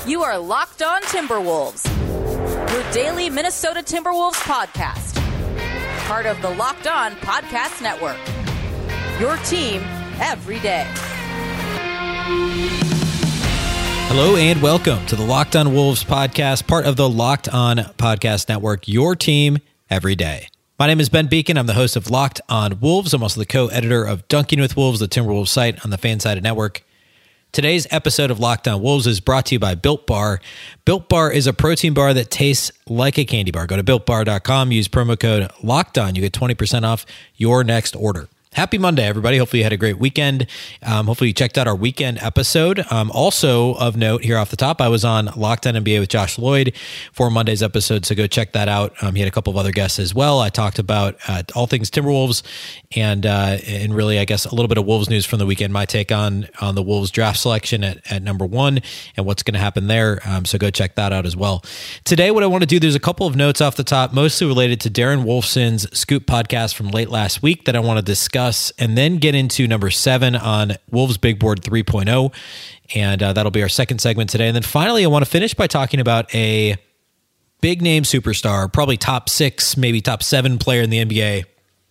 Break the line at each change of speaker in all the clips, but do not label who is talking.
You are Locked On Timberwolves, your daily Minnesota Timberwolves podcast. Part of the Locked On Podcast Network. Your team every day.
Hello and welcome to the Locked On Wolves podcast, part of the Locked On Podcast Network, your team every day. My name is Ben Beacon. I'm the host of Locked On Wolves. I'm also the co-editor of Dunking with Wolves, the Timberwolves site on the Fansided Network. Today's episode of Locked On Wolves is brought to you by Built Bar. Built Bar is a protein bar that tastes like a candy bar. Go to BuiltBar.com, use promo code LOCKEDON. You get 20% off your next order. Happy Monday, everybody. Hopefully you had a great weekend. Hopefully you checked out our weekend episode. Also of note here off the top, I was on Locked On NBA with Josh Lloyd for Monday's episode, so go check that out. He had a couple of other guests as well. I talked about all things Timberwolves and really, I guess, a little bit of Wolves news from the weekend, my take on the Wolves draft selection at number one and what's going to happen there. So go check that out as well. Today, what I want to do, there's a couple of notes off the top, mostly related to Darren Wolfson's Scoop podcast from late last week that I want to discuss, and then get into number 7 on Wolves Big Board 3.0. And that'll be our second segment today. And then finally, I want to finish by talking about a big name superstar, probably top 6, maybe top 7 player in the NBA.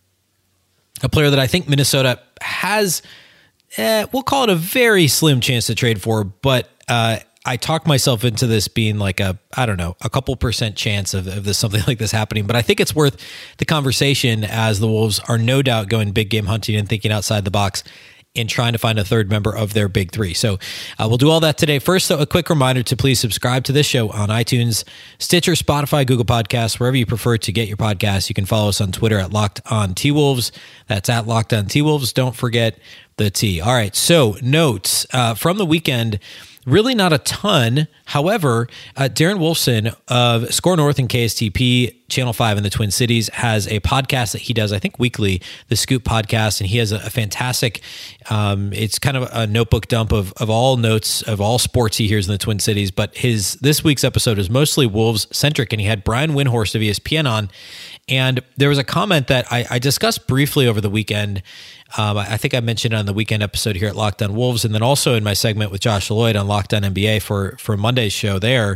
A player that I think Minnesota has, we'll call it a very slim chance to trade for, but I talked myself into this being like a couple % chance of this, something like this happening. But I think it's worth the conversation, as the Wolves are no doubt going big game hunting and thinking outside the box and trying to find a third member of their big three. So we'll do all that today. First, though, a quick reminder to please subscribe to this show on iTunes, Stitcher, Spotify, Google Podcasts, wherever you prefer to get your podcasts. You can follow us on Twitter at Locked On T-Wolves. That's at Locked On T-Wolves. Don't forget the T. All right, so notes from the weekend. Really not a ton. However, Darren Wolfson of Score North and KSTP, Channel 5 in the Twin Cities, has a podcast that he does, I think, weekly, the Scoop podcast, and he has a fantastic, it's kind of a notebook dump of all notes of all sports he hears in the Twin Cities, but this week's episode is mostly Wolves-centric, and he had Brian Windhorst of ESPN on, and there was a comment that I discussed briefly over the weekend. I think I mentioned it on the weekend episode here at Locked On Wolves, and then also in my segment with Josh Lloyd on Locked On NBA for Monday's show there.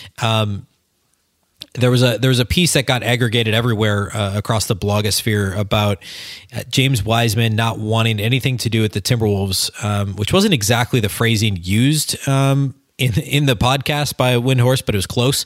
There was a piece that got aggregated everywhere across the blogosphere about James Wiseman not wanting anything to do with the Timberwolves, which wasn't exactly the phrasing used in the podcast by Windhorst, but it was close.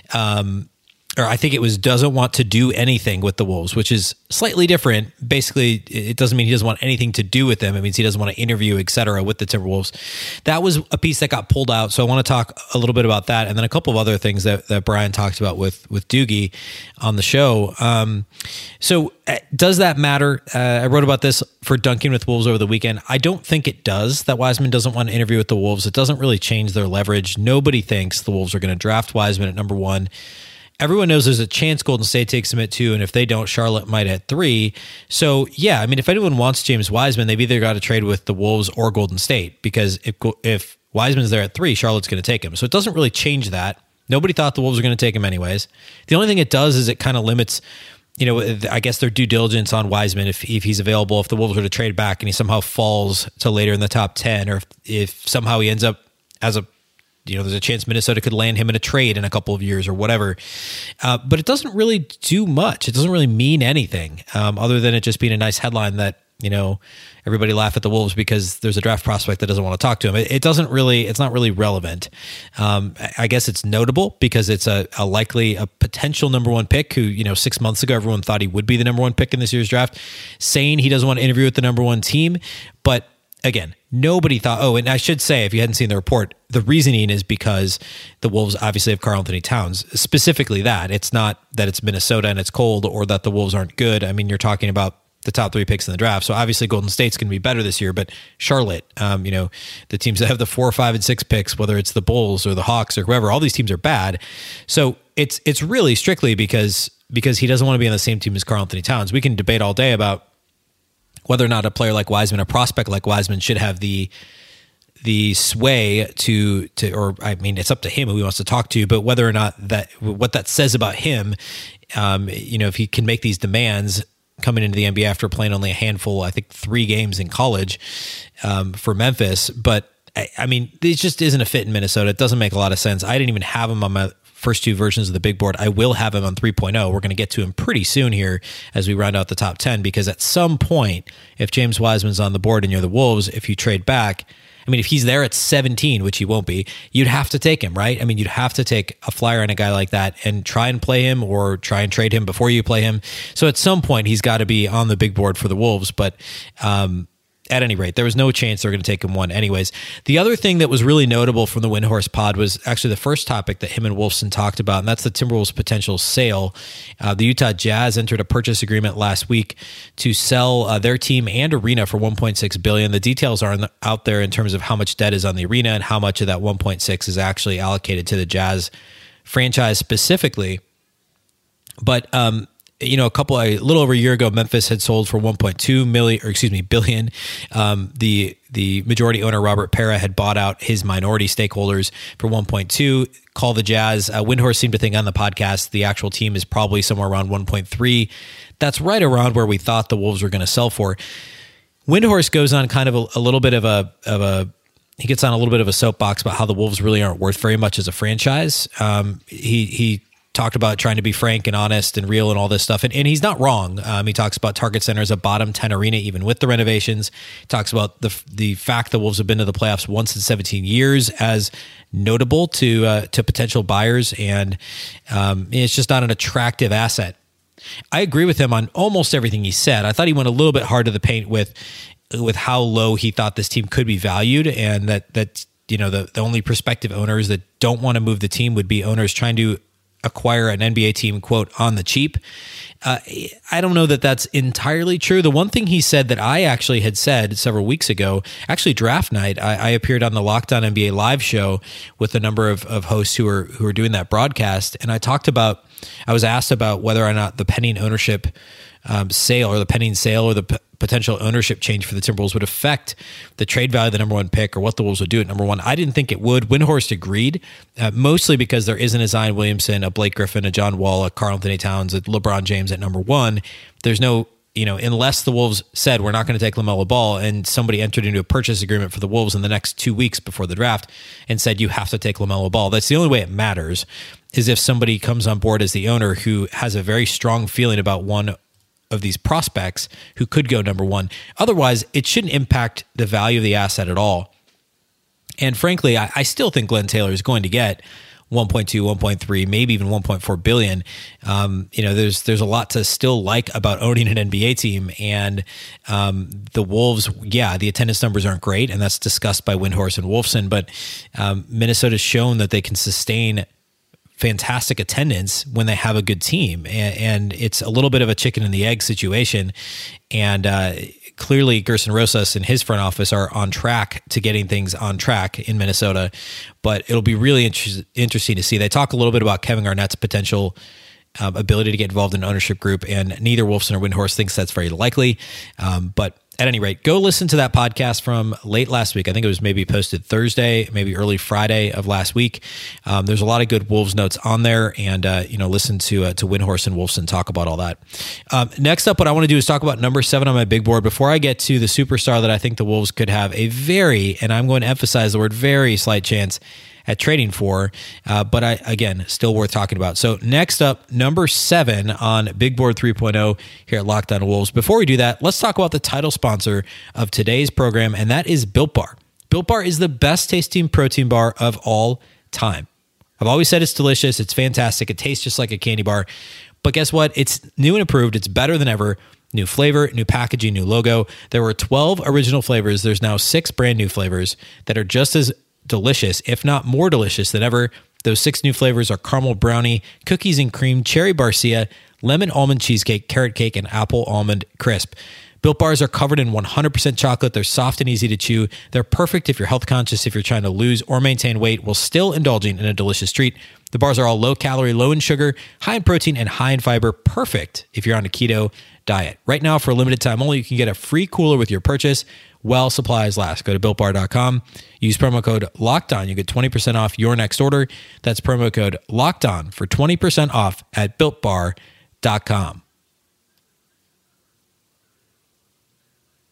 Or I think it was doesn't want to do anything with the Wolves, which is slightly different. Basically, it doesn't mean he doesn't want anything to do with them. It means he doesn't want to interview, et cetera, with the Timberwolves. That was a piece that got pulled out. So I want to talk a little bit about that. And then a couple of other things that Brian talked about with Doogie on the show. So does that matter? I wrote about this for Dunking with Wolves over the weekend. I don't think it does, that Wiseman doesn't want to interview with the Wolves. It doesn't really change their leverage. Nobody thinks the Wolves are going to draft Wiseman at number 1. Everyone knows there's a chance Golden State takes him at 2, and if they don't, Charlotte might at 3. So, yeah, I mean, if anyone wants James Wiseman, they've either got to trade with the Wolves or Golden State, because if Wiseman's there at 3, Charlotte's going to take him. So it doesn't really change that. Nobody thought the Wolves were going to take him anyways. The only thing it does is it kind of limits, I guess, their due diligence on Wiseman if he's available, if the Wolves were to trade back and he somehow falls to later in the top 10, or if somehow he ends up as there's a chance Minnesota could land him in a trade in a couple of years or whatever. But it doesn't really do much. It doesn't really mean anything other than it just being a nice headline that, everybody laugh at the Wolves because there's a draft prospect that doesn't want to talk to him. It's not really relevant. I guess it's notable because it's a potential number 1 pick who, 6 months ago, everyone thought he would be the number 1 pick in this year's draft, saying he doesn't want to interview with the number 1 team. But again, nobody thought, and I should say, if you hadn't seen the report, the reasoning is because the Wolves obviously have Karl-Anthony Towns. Specifically that. It's not that it's Minnesota and it's cold or that the Wolves aren't good. I mean, you're talking about the top 3 picks in the draft. So obviously Golden State's going to be better this year, but Charlotte, the teams that have the 4, 5, and 6 picks, whether it's the Bulls or the Hawks or whoever, all these teams are bad. So it's really strictly because he doesn't want to be on the same team as Karl-Anthony Towns. We can debate all day about whether or not a player like Wiseman, a prospect like Wiseman, should have the sway to, or I mean, it's up to him who he wants to talk to, but whether or not what that says about him, if he can make these demands coming into the NBA after playing only a handful, I think 3 games in college for Memphis. But I mean, this just isn't a fit in Minnesota. It doesn't make a lot of sense. I didn't even have him on my first two versions of the big board. I will have him on 3.0. We're going to get to him pretty soon here as we round out the top 10, because at some point, if James Wiseman's on the board and you're the Wolves, if you trade back, I mean, if he's there at 17, which he won't be, you'd have to take him, right? I mean, you'd have to take a flyer on a guy like that and try and play him or try and trade him before you play him. So at some point, he's got to be on the big board for the Wolves. But at any rate, there was no chance they were going to take him one anyways. The other thing that was really notable from the Windhorst pod was actually the first topic that him and Wolfson talked about, and that's the Timberwolves' potential sale. The Utah Jazz entered a purchase agreement last week to sell their team and arena for $1.6 billion. The details are out there in terms of how much debt is on the arena and how much of that 1.6 is actually allocated to the Jazz franchise specifically. But a little over a year ago, Memphis had sold for $1.2 billion. The majority owner, Robert Pera, had bought out his minority stakeholders for 1.2. Call the Jazz. Windhorst seemed to think on the podcast the actual team is probably somewhere around 1.3. That's right around where we thought the Wolves were going to sell for. Windhorst goes on kind of a little bit of he gets on a little bit of a soapbox about how the Wolves really aren't worth very much as a franchise. He talked about trying to be frank and honest and real and all this stuff. And he's not wrong. He talks about Target Center as a bottom 10 arena, even with the renovations. He talks about the fact the Wolves have been to the playoffs once in 17 years as notable to potential buyers. And it's just not an attractive asset. I agree with him on almost everything he said. I thought he went a little bit hard to the paint with how low he thought this team could be valued, and that the only prospective owners that don't want to move the team would be owners trying to acquire an NBA team, quote, on the cheap. I don't know that that's entirely true. The one thing he said that I actually had said several weeks ago, actually draft night, I appeared on the Locked On NBA live show with a number of hosts who are doing that broadcast. And I was asked about whether or not the pending ownership sale or the potential ownership change for the Timberwolves would affect the trade value of the number one pick or what the Wolves would do at number one. I didn't think it would. Windhorst agreed, mostly because there isn't a Zion Williamson, a Blake Griffin, a John Wall, a Karl Anthony Towns, a LeBron James at number one. There's no, unless the Wolves said we're not going to take LaMelo Ball, and somebody entered into a purchase agreement for the Wolves in the next 2 weeks before the draft and said you have to take LaMelo Ball. That's the only way it matters, is if somebody comes on board as the owner who has a very strong feeling about one of these prospects who could go number one. Otherwise, it shouldn't impact the value of the asset at all. And frankly, I still think Glenn Taylor is going to get 1.2, 1.3, maybe even 1.4 billion. There's a lot to still like about owning an NBA team. And the Wolves, the attendance numbers aren't great, and that's discussed by Windhorst and Wolfson, but Minnesota's shown that they can sustain fantastic attendance when they have a good team. And it's a little bit of a chicken and the egg situation. And clearly Gerson Rosas and his front office are on track to getting things on track in Minnesota, but it'll be really interesting to see. They talk a little bit about Kevin Garnett's potential ability to get involved in an ownership group, and neither Wolfson or Windhorst thinks that's very likely. But at any rate, go listen to that podcast from late last week. I think it was maybe posted Thursday, maybe early Friday of last week. There's a lot of good Wolves notes on there, and listen to Windhorst and Wolfson talk about all that. Next up, what I want to do is talk about number 7 on my big board. Before I get to the superstar that I think the Wolves could have a very, and I'm going to emphasize the word very, slight chance at trading for, but still worth talking about. So next up, number 7 on Big Board 3.0 here at Locked On Wolves. Before we do that, let's talk about the title sponsor of today's program, and that is Built Bar. Built Bar is the best tasting protein bar of all time. I've always said it's delicious. It's fantastic. It tastes just like a candy bar. But guess what? It's new and improved. It's better than ever. New flavor, new packaging, new logo. There were 12 original flavors. There's now 6 brand new flavors that are just as delicious, if not more delicious than ever. Those 6 new flavors are caramel brownie, cookies and cream, cherry barcia, lemon almond cheesecake, carrot cake, and apple almond crisp. Built Bars are covered in 100% chocolate. They're soft and easy to chew. They're perfect if you're health conscious, if you're trying to lose or maintain weight while still indulging in a delicious treat. The bars are all low calorie, low in sugar, high in protein, and high in fiber. Perfect if you're on a keto diet. Right now, for a limited time only, you can get a free cooler with your purchase while supplies last. Go to BuiltBar.com. Use promo code LOCKEDON. You get 20% off your next order. That's promo code LOCKEDON for 20% off at BuiltBar.com.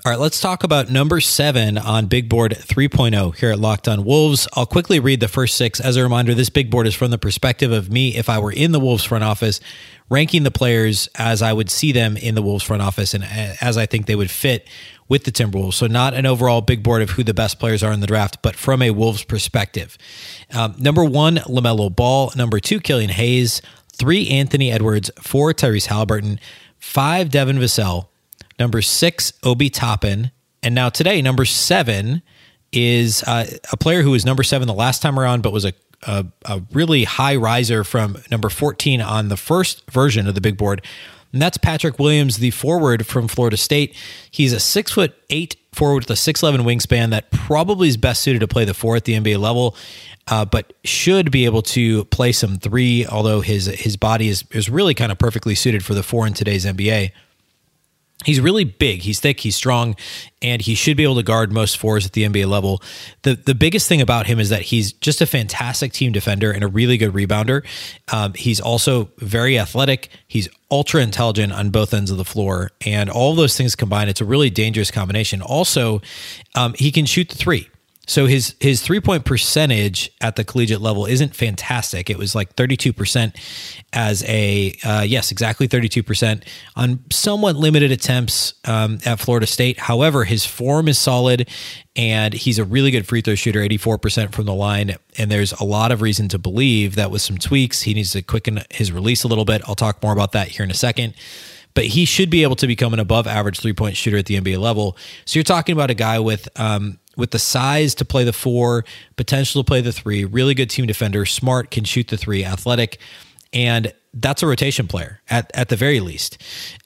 All right, let's talk about number 7 on Big Board 3.0 here at Locked On Wolves. I'll quickly read the first 6. As a reminder, this big board is from the perspective of me if I were in the Wolves front office, ranking the players as I would see them in the Wolves front office and as I think they would fit with the Timberwolves. So not an overall big board of who the best players are in the draft, but from a Wolves perspective. Number 1, LaMelo Ball. Number 2, Killian Hayes. 3, Anthony Edwards. 4, Tyrese Halliburton. 5, Devin Vassell. Number 6, Obi Toppin. And now today, number 7 is a player who was number 7 the last time around, but was a really high riser from number 14 on the first version of the big board. And that's Patrick Williams, the forward from Florida State. He's a 6'8" forward with a 6'11" wingspan that probably is best suited to play the 4 at the NBA level, but should be able to play some 3, although his body is really kind of perfectly suited for the 4 in today's NBA. He's really big, he's thick, he's strong, and he should be able to guard most 4s at the NBA level. The biggest thing about him is that he's just a fantastic team defender and a really good rebounder. He's also very athletic. He's ultra intelligent on both ends of the floor, and all of those things combined, it's a really dangerous combination. Also, he can shoot the 3. So his 3-point percentage at the collegiate level isn't fantastic. It was like 32% as yes, exactly 32% on somewhat limited attempts at Florida State. However, his form is solid and he's a really good free throw shooter, 84% from the line. And there's a lot of reason to believe that with some tweaks, he needs to quicken his release a little bit. I'll talk more about that here in a second. But he should be able to become an above average 3-point shooter at the NBA level. So you're talking about a guy with the size to play the 4, potential to play the 3, really good team defender, smart, can shoot the 3, athletic, and that's a rotation player at the very least.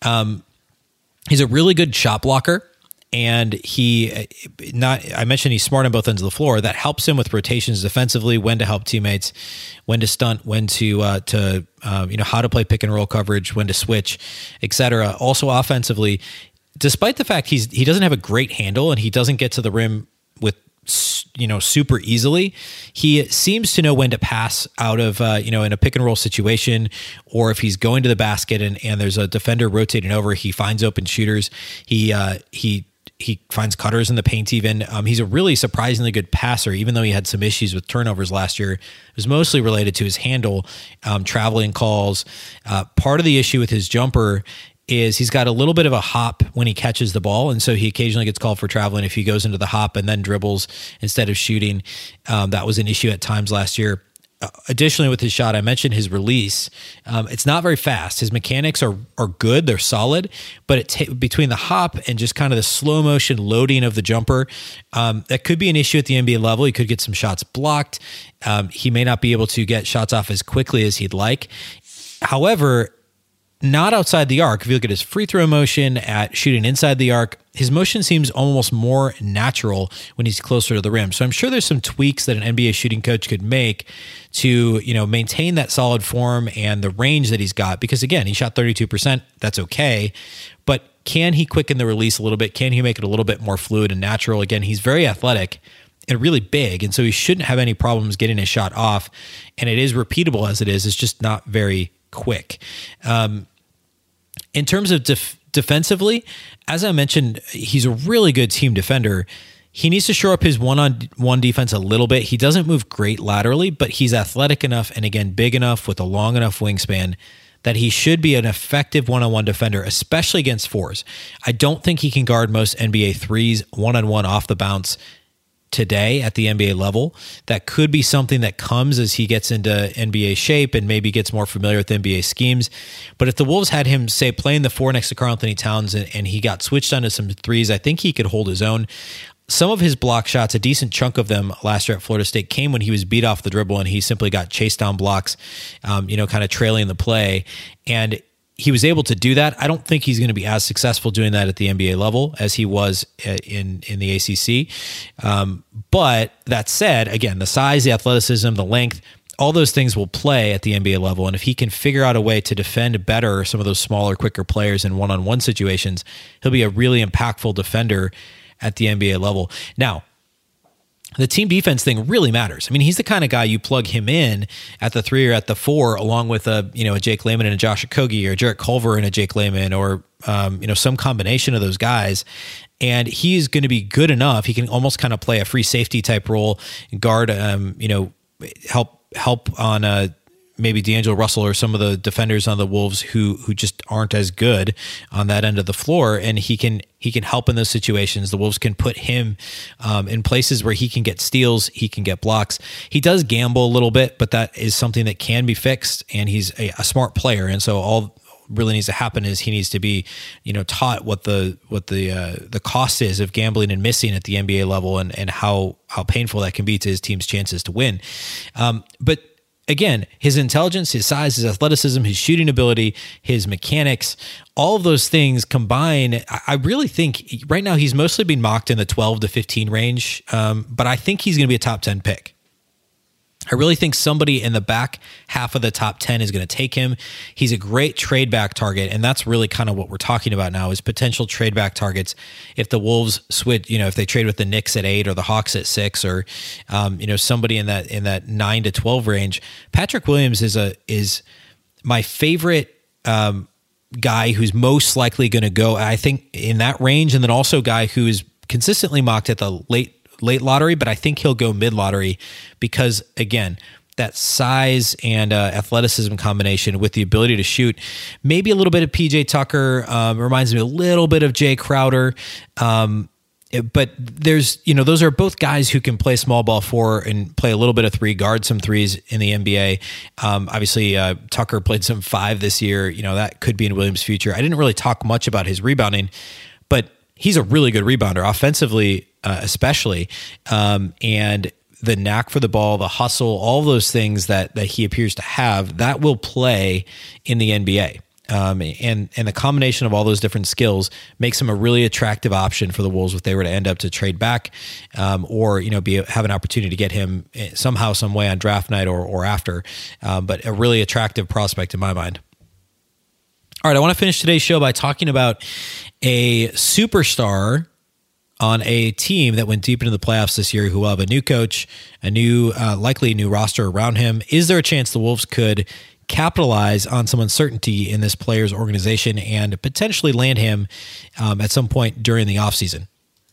He's a really good shot blocker, and I mentioned he's smart on both ends of the floor. That helps him with rotations defensively, when to help teammates, when to stunt, when to how to play pick and roll coverage, when to switch, etc. Also offensively, despite the fact he doesn't have a great handle and he doesn't get to the rim with super easily, he seems to know when to pass out of in a pick and roll situation, or if he's going to the basket and there's a defender rotating over, he finds open shooters. He finds cutters in the paint even. He's a really surprisingly good passer, even though he had some issues with turnovers last year. It was mostly related to his handle, traveling calls. Part of the issue with his jumper is he's got a little bit of a hop when he catches the ball, and so he occasionally gets called for traveling if he goes into the hop and then dribbles instead of shooting. That was an issue at times last year. Additionally, with his shot, I mentioned his release. It's not very fast. His mechanics are good. They're solid, but between the hop and just kind of the slow motion loading of the jumper, that could be an issue at the NBA level. He could get some shots blocked. He may not be able to get shots off as quickly as he'd like. However, not outside the arc. If you look at his free throw motion at shooting inside the arc, his motion seems almost more natural when he's closer to the rim. So I'm sure there's some tweaks that an NBA shooting coach could make to, maintain that solid form and the range that he's got. Because again, he shot 32%. That's okay. But can he quicken the release a little bit? Can he make it a little bit more fluid and natural? Again, he's very athletic and really big. And so he shouldn't have any problems getting his shot off. And it is repeatable as it is. It's just not very quick. In terms of defensively, as I mentioned, he's a really good team defender. He needs to shore up his one-on-one defense a little bit. He doesn't move great laterally, but he's athletic enough and, again, big enough with a long enough wingspan that he should be an effective one-on-one defender, especially against 4s. I don't think he can guard most NBA 3s one-on-one off the bounce today at the NBA level. That could be something that comes as he gets into NBA shape and maybe gets more familiar with NBA schemes. But if the Wolves had him, say, playing the 4 next to Karl-Anthony Towns and he got switched onto some 3s, I think he could hold his own. Some of his block shots, a decent chunk of them last year at Florida State, came when he was beat off the dribble and he simply got chased down blocks, kind of trailing the play. And he was able to do that. I don't think he's going to be as successful doing that at the NBA level as he was in the ACC. But that said, again, the size, the athleticism, the length, all those things will play at the NBA level. And if he can figure out a way to defend better some of those smaller, quicker players in one-on-one situations, he'll be a really impactful defender at the NBA level. Now, the team defense thing really matters. I mean, he's the kind of guy you plug him in at the 3 or at the 4, along with a Jake Layman and a Josh Okogie, or Jarrett Culver and a Jake Layman, or some combination of those guys. And he is going to be good enough. He can almost kind of play a free safety type role, guard, help on maybe D'Angelo Russell or some of the defenders on the Wolves who just aren't as good on that end of the floor. And he can help in those situations. The Wolves can put him in places where he can get steals, he can get blocks. He does gamble a little bit, but that is something that can be fixed. And he's a smart player. And so all really needs to happen is he needs to be, taught what the cost is of gambling and missing at the NBA level, and how painful that can be to his team's chances to win. But again, his intelligence, his size, his athleticism, his shooting ability, his mechanics, all of those things combine. I really think right now he's mostly being mocked in the 12 to 15 range, but I think he's going to be a top 10 pick. I really think somebody in the back half of the top 10 is going to take him. He's a great trade back target, and that's really kind of what we're talking about now is potential trade back targets. If the Wolves switch, if they trade with the Knicks at 8 or the Hawks at 6, or somebody in that 9 to 12 range, Patrick Williams is my favorite guy who's most likely going to go, I think, in that range, and then also a guy who is consistently mocked at the late lottery, but I think he'll go mid lottery because, again, that size and athleticism combination with the ability to shoot, maybe a little bit of PJ Tucker, reminds me a little bit of Jay Crowder. But there's, those are both guys who can play small ball 4 and play a little bit of 3, guard some threes in the NBA. Obviously, Tucker played some 5 this year. That could be in Williams' future. I didn't really talk much about his rebounding, but he's a really good rebounder, offensively especially. And the knack for the ball, the hustle, all those things that he appears to have, that will play in the NBA. And the combination of all those different skills makes him a really attractive option for the Wolves if they were to end up to trade back, or have an opportunity to get him somehow, some way on draft night or after. But a really attractive prospect in my mind. All right, I want to finish today's show by talking about a superstar on a team that went deep into the playoffs this year, who will have a new coach, a new, likely new roster around him. Is there a chance the Wolves could capitalize on some uncertainty in this player's organization and potentially land him at some point during the offseason?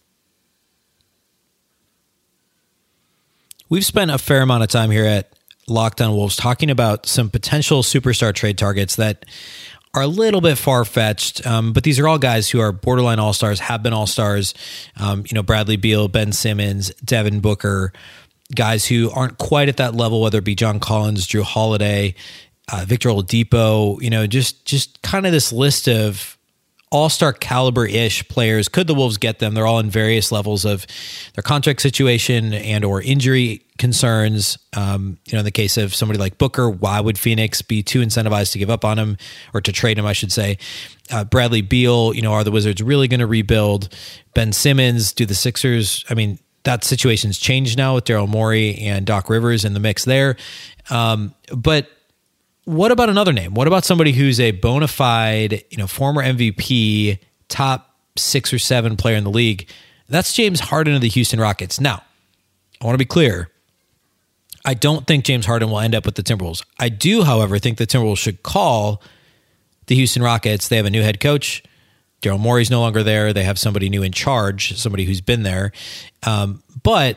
We've spent a fair amount of time here at Locked On Wolves talking about some potential superstar trade targets that are a little bit far-fetched, but these are all guys who are borderline all-stars, have been all-stars. Bradley Beal, Ben Simmons, Devin Booker, guys who aren't quite at that level, whether it be John Collins, Drew Holiday, Victor Oladipo, just kind of this list of all-star caliber-ish players. Could the Wolves get them? They're all in various levels of their contract situation and or injury concerns. In the case of somebody like Booker, why would Phoenix be too incentivized to give up on him, or to trade him, I should say? Bradley Beal, are the Wizards really going to rebuild? Ben Simmons, do the Sixers? I mean, that situation's changed now with Daryl Morey and Doc Rivers in the mix there. But what about another name? What about somebody who's a bona fide, former MVP, top 6 or 7 player in the league? That's James Harden of the Houston Rockets. Now, I want to be clear. I don't think James Harden will end up with the Timberwolves. I do, however, think the Timberwolves should call the Houston Rockets. They have a new head coach. Daryl Morey's no longer there. They have somebody new in charge, somebody who's been there. But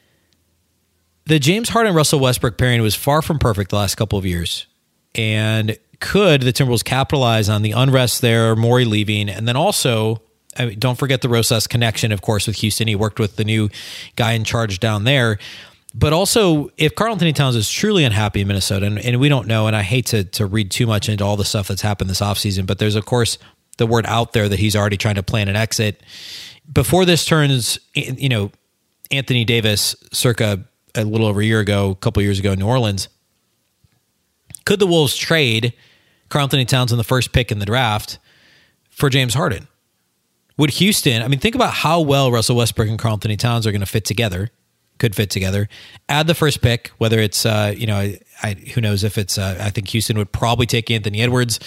the James Harden-Russell Westbrook pairing was far from perfect the last couple of years. And could the Timberwolves capitalize on the unrest there, Morey leaving, and then also, don't forget the Rosas connection, of course, with Houston. He worked with the new guy in charge down there. But also, if Karl-Anthony Towns is truly unhappy in Minnesota, and we don't know, and I hate to read too much into all the stuff that's happened this offseason, but there's, of course, the word out there that he's already trying to plan an exit. Before this turns, Anthony Davis, circa a little over a year ago, a couple years ago in New Orleans, could the Wolves trade Karl-Anthony Towns in the first pick in the draft for James Harden? Would Houston, think about how well Russell Westbrook and Karl-Anthony Towns are going to fit together, could fit together. Add the first pick, whether it's, who knows if it's, I think Houston would probably take Anthony Edwards.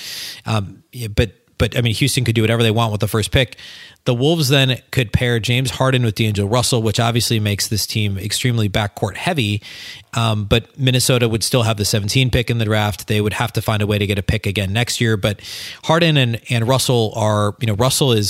But Houston could do whatever they want with the first pick. The Wolves then could pair James Harden with D'Angelo Russell, which obviously makes this team extremely backcourt heavy. But Minnesota would still have the 17 pick in the draft. They would have to find a way to get a pick again next year. But Harden and Russell are, Russell is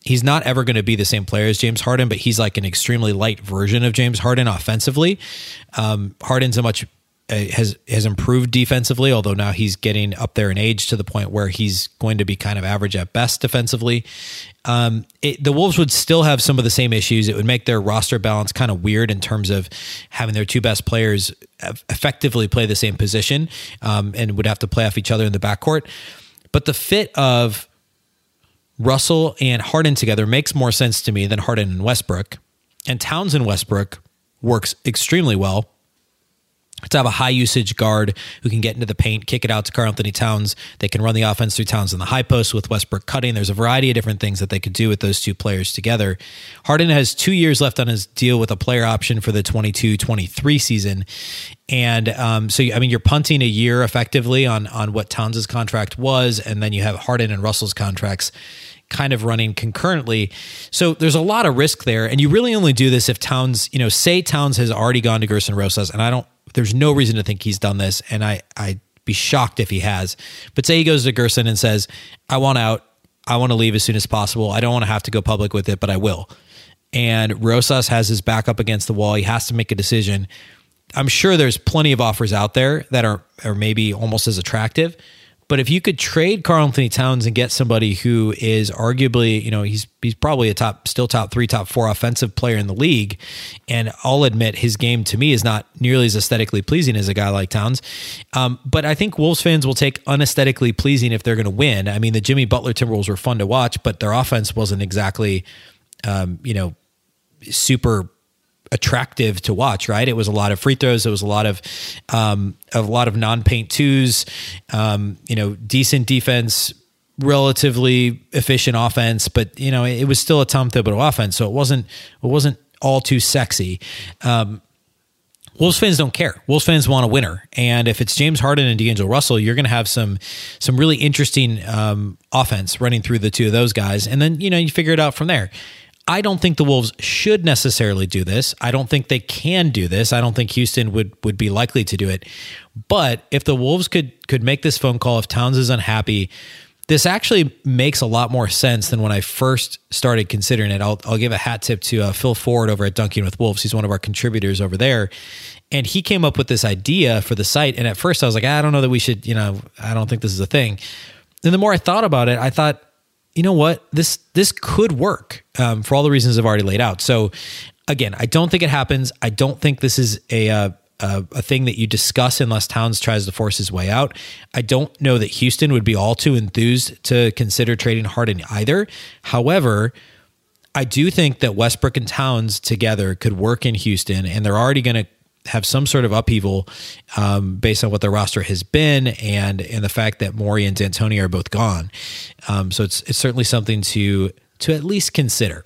He's not ever going to be the same player as James Harden, but he's like an extremely light version of James Harden offensively. Harden's has improved defensively, although now he's getting up there in age to the point where he's going to be kind of average at best defensively. The Wolves would still have some of the same issues. It would make their roster balance kind of weird in terms of having their two best players effectively play the same position, and would have to play off each other in the backcourt. But the fit of Russell and Harden together makes more sense to me than Harden and Westbrook. And Towns and Westbrook works extremely well. To have a high usage guard who can get into the paint, kick it out to Karl-Anthony Towns. They can run the offense through Towns in the high post with Westbrook cutting. There's a variety of different things that they could do with those two players together. Harden has 2 years left on his deal with a player option for the 22-23 season. And so, I mean, you're punting a year effectively on what Towns' contract was, and then you have Harden and Russell's contracts kind of running concurrently. So there's a lot of risk there. And you really only do this if Towns, say Towns has already gone to Gerson Rosas, and there's no reason to think he's done this, and I'd be shocked if he has. But say he goes to Gerson and says, I want out, I want to leave as soon as possible. I don't want to have to go public with it, but I will. And Rosas has his back up against the wall. He has to make a decision. I'm sure there's plenty of offers out there that are maybe almost as attractive. But if you could trade Karl-Anthony Towns and get somebody who is arguably, he's probably still top 3, top 4 offensive player in the league. And I'll admit his game to me is not nearly as aesthetically pleasing as a guy like Towns. But I think Wolves fans will take unaesthetically pleasing if they're going to win. I mean, the Jimmy Butler Timberwolves were fun to watch, but their offense wasn't exactly, super attractive to watch, right? It was a lot of free throws. It was a lot of non-paint twos, decent defense, relatively efficient offense, but it was still a Tom Thibodeau offense. So it wasn't all too sexy. Wolves fans don't care. Wolves fans want a winner. And if it's James Harden and D'Angelo Russell, you're going to have some really interesting offense running through the two of those guys. And then, you figure it out from there. I don't think the Wolves should necessarily do this. I don't think they can do this. I don't think Houston would be likely to do it. But if the Wolves could make this phone call, if Towns is unhappy, this actually makes a lot more sense than when I first started considering it. I'll give a hat tip to Phil Ford over at Dunking with Wolves. He's one of our contributors over there. And he came up with this idea for the site. And at first I was like, I don't know that we should, I don't think this is a thing. And the more I thought about it, I thought, you know what, this could work for all the reasons I've already laid out. So again, I don't think it happens. I don't think this is a thing that you discuss unless Towns tries to force his way out. I don't know that Houston would be all too enthused to consider trading Harden either. However, I do think that Westbrook and Towns together could work in Houston, and they're already going to have some sort of upheaval based on what their roster has been and the fact that Morey and D'Antoni are both gone. So it's certainly something to at least consider.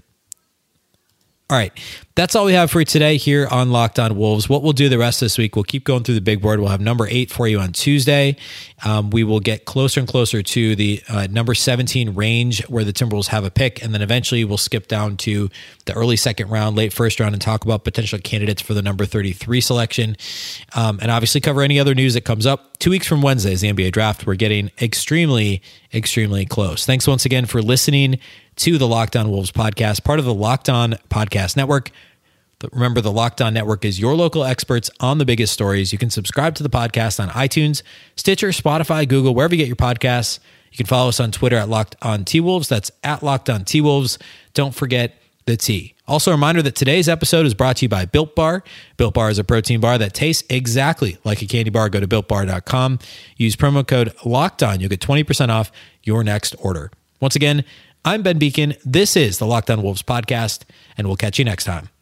All right, that's all we have for you today here on Locked On Wolves. What we'll do the rest of this week, we'll keep going through the big board. We'll have number 8 for you on Tuesday. We will get closer and closer to the number 17 range where the Timberwolves have a pick, and then eventually we'll skip down to the early second round, late first round, and talk about potential candidates for the number 33 selection, and obviously cover any other news that comes up. 2 weeks from Wednesday is the NBA draft. We're getting extremely, extremely close. Thanks once again for listening to the Locked On Wolves podcast, part of the Locked On Podcast Network. Remember, the Locked On Network is your local experts on the biggest stories. You can subscribe to the podcast on iTunes, Stitcher, Spotify, Google, wherever you get your podcasts. You can follow us on Twitter at Locked On T-Wolves. That's at Locked On T-Wolves. Don't forget the T. Also, a reminder that today's episode is brought to you by Built Bar. Built Bar is a protein bar that tastes exactly like a candy bar. Go to BuiltBar.com. Use promo code LOCKEDON. You'll get 20% off your next order. Once again, I'm Ben Beacon. This is the Locked On Wolves podcast, and we'll catch you next time.